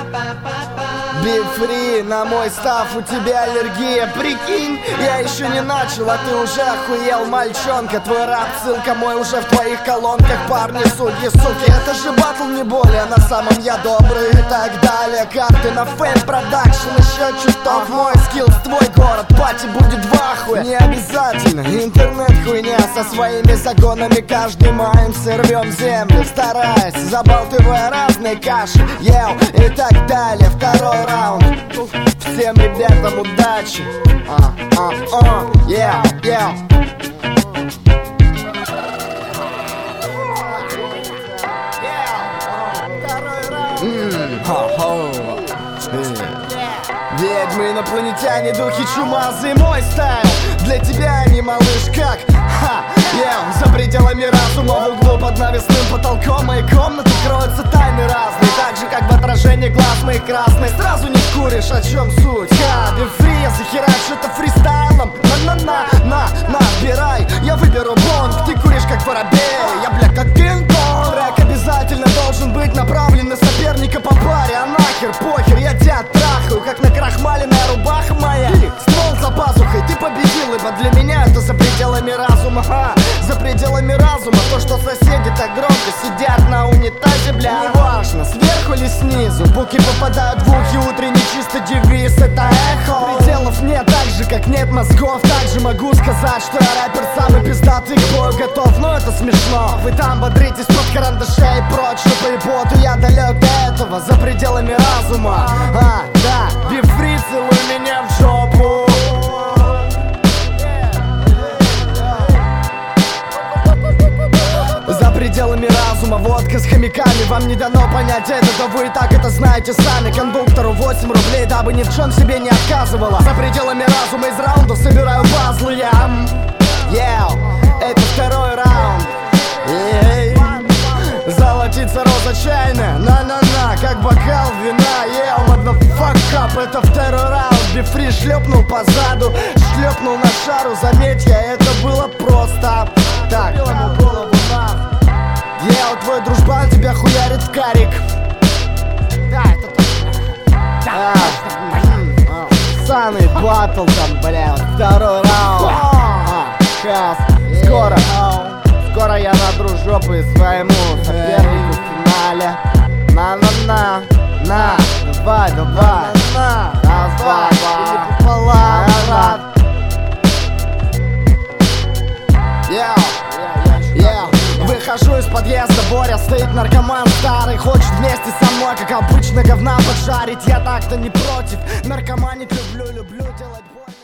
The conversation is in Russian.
Be free, на мой став у тебя аллергия. Прикинь, я еще не начал, а ты уже охуел, мальчонка. Твой рап, ссылка мой уже в твоих колонках. Парни, судьи, суки, это же батл не более. На самом я добрый и так далее. Карты на фейм продакшн, еще чуток. Мой скиллс, твой город, пати будет в ахуе. Не обязательно интернет хуйня, со своими загонами каждый майм сорвем землю, стараясь, забалтывая разные каши. Ел и так далее. Второй раунд. Всем ребятам удачи. Ведьмы, инопланетяне, духи, чумазы, мой стайл. Для тебя они, малыш, как? За пределами разума, в углу под навесным потолком моей комнаты кроются тайны разные. Так же, как в отражении глаз моих красных. Сразу не куришь, о чем суть? Be free, я захерачу это фристайлом. Набирай, я выберу бонг. Ты куришь, как воробей, я, бля, как Кинг-Конг. Трек обязательно должен быть направлен на соперника по паре. А нахер, похер, я тебя трахаю, как накрахмаленная рубаха моя. Ствол за пазухой, ты победил, ибо для меня это за пределами разума. За пределами разума, то, что соседи так громко сидят на унитазе, бля. Неважно, сверху или снизу, буки попадают в ухи, утренний чистый девиз, это эхо. Пределов нет, так же, как нет мозгов. Также могу сказать, что я рэпер самый пиздатый, к бою готов, но это смешно. Вы там бодритесь под карандашей и прочь, но по еботу я далек до этого, за пределами разума. Да, be free, целуй меня в жопу. За пределами разума, водка с хомяками. Вам не дано понять это, да вы и так это знаете сами. Кондуктору 8 рублей, дабы ни в чем себе не отказывала. За пределами разума из раундов собираю пазлы я. Это второй раунд. Золотится роза чайная, на-на-на, как бокал вина. Motherfuck up, это второй раунд. Be free шлепнул по заду, шлепнул на шару. Заметь, это было просто так. Твой дружбан тебя хуярит в карик. Да, это точно. Саный батл там, бля, второй раунд. Скоро я надру жопы своему сопернику в финале. На, давай, или пополам, брат. Выхожу из подъезда, Боря стоит, наркоман старый. Хочет вместе со мной, как обычно, говна поджарить. Я так-то не против, наркоманить люблю делать больно.